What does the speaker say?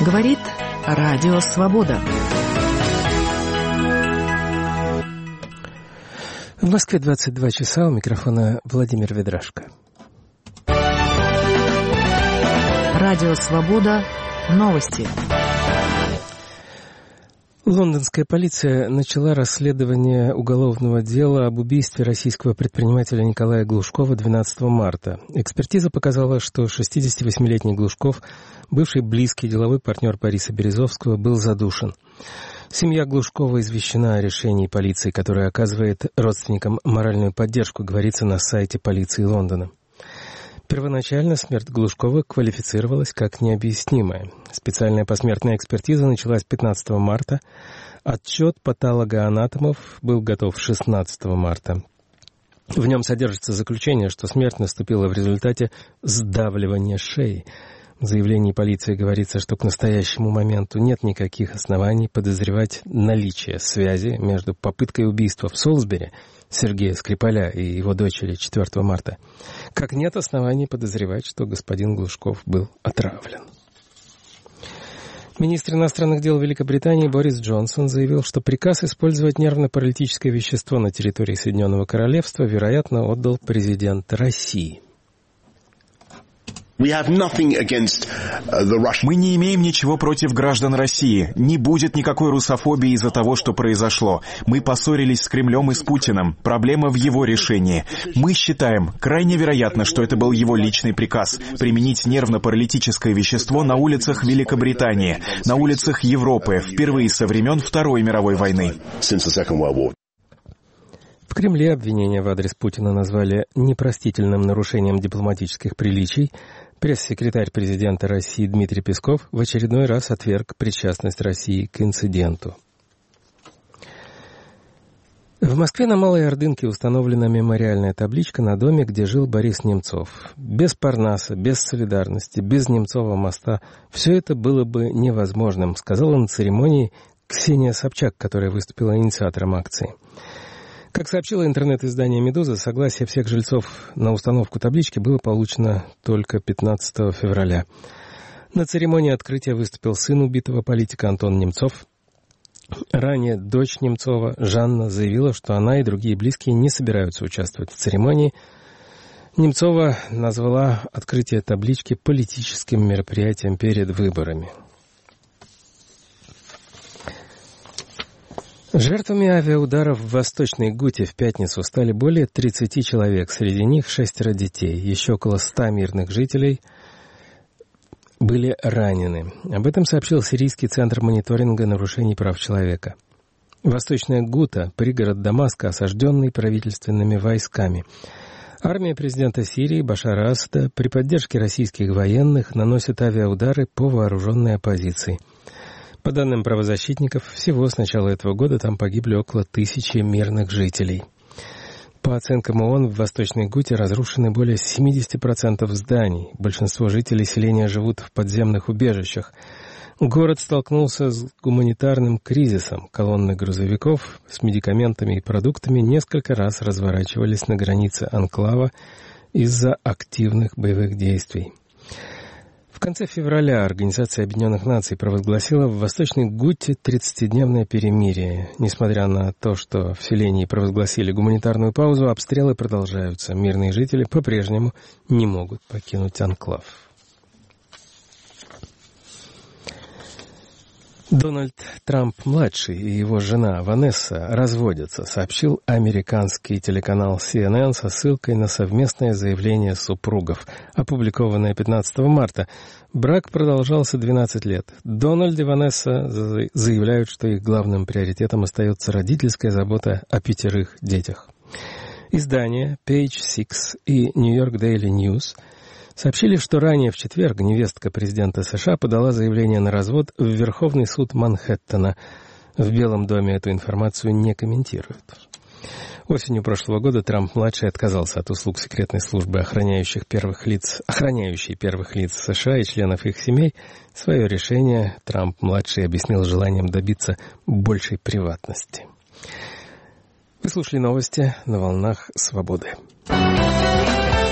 Говорит Радио Свобода. В Москве 22 часа, у микрофона Владимир Ведрашко. Радио Свобода. Новости. Лондонская полиция начала расследование уголовного дела об убийстве российского предпринимателя Николая Глушкова 12 марта. Экспертиза показала, что 68-летний Глушков, бывший близкий деловой партнер Бориса Березовского, был задушен. Семья Глушкова извещена о решении полиции, которая оказывает родственникам моральную поддержку, говорится на сайте полиции Лондона. Первоначально смерть Глушкова квалифицировалась как необъяснимая. Специальная посмертная экспертиза началась 15 марта. Отчет патологоанатомов был готов 16 марта. В нем содержится заключение, что смерть наступила в результате сдавливания шеи. В заявлении полиции говорится, что к настоящему моменту нет никаких оснований подозревать наличие связи между попыткой убийства в Солсбери Сергея Скрипаля и его дочери 4 марта, как нет оснований подозревать, что господин Глушков был отравлен. Министр иностранных дел Великобритании Борис Джонсон заявил, что приказ использовать нервно-паралитическое вещество на территории Соединенного Королевства, вероятно, отдал президент России. Мы не имеем ничего против граждан России. Не будет никакой русофобии из-за того, что произошло. Мы поссорились с Кремлем и с Путиным. Проблема в его решении. Мы считаем, крайне вероятно, что это был его личный приказ применить нервно-паралитическое вещество на улицах Великобритании, на улицах Европы, впервые со времен Второй мировой войны. В Кремле обвинения в адрес Путина назвали непростительным нарушением дипломатических приличий. Пресс-секретарь президента России Дмитрий Песков в очередной раз отверг причастность России к инциденту. В Москве на Малой Ордынке установлена мемориальная табличка на доме, где жил Борис Немцов. Без Парнаса, без солидарности, без Немцова моста все это было бы невозможным, сказала на церемонии Ксения Собчак, которая выступила инициатором акции. Как сообщило интернет-издание «Медуза», согласие всех жильцов на установку таблички было получено только 15 февраля. На церемонии открытия выступил сын убитого политика Антон Немцов. Ранее дочь Немцова, Жанна, заявила, что она и другие близкие не собираются участвовать в церемонии. Немцова назвала открытие таблички политическим мероприятием перед выборами. Жертвами авиаударов в Восточной Гуте в пятницу стали более 30 человек, среди них 6 детей. Еще около 100 мирных жителей были ранены. Об этом сообщил Сирийский центр мониторинга нарушений прав человека. Восточная Гута, пригород Дамаска, осажденный правительственными войсками. Армия президента Сирии Башара Асада при поддержке российских военных наносит авиаудары по вооруженной оппозиции. По данным правозащитников, всего с начала этого года там погибли около 1000 мирных жителей. По оценкам ООН, в Восточной Гуте разрушены более 70% зданий. Большинство жителей селения живут в подземных убежищах. Город столкнулся с гуманитарным кризисом. Колонны грузовиков с медикаментами и продуктами несколько раз разворачивались на границе анклава из-за активных боевых действий. В конце февраля Организация Объединенных Наций провозгласила в Восточной Гуте 30-дневное перемирие. Несмотря на то, что в селении провозгласили гуманитарную паузу, обстрелы продолжаются. Мирные жители по-прежнему не могут покинуть анклав. Дональд Трамп-младший и его жена Ванесса разводятся, сообщил американский телеканал CNN со ссылкой на совместное заявление супругов, опубликованное 15 марта. Брак продолжался 12 лет. Дональд и Ванесса заявляют, что их главным приоритетом остается родительская забота о 5 детях. Издания Page Six и New York Daily News сообщили, что ранее в четверг невестка президента США подала заявление на развод в Верховный суд Манхэттена. В Белом доме эту информацию не комментируют. Осенью прошлого года Трамп-младший отказался от услуг секретной службы, охраняющей первых лиц США и членов их семей. Свое решение Трамп-младший объяснил желанием добиться большей приватности. Вы слушали новости на волнах Свободы.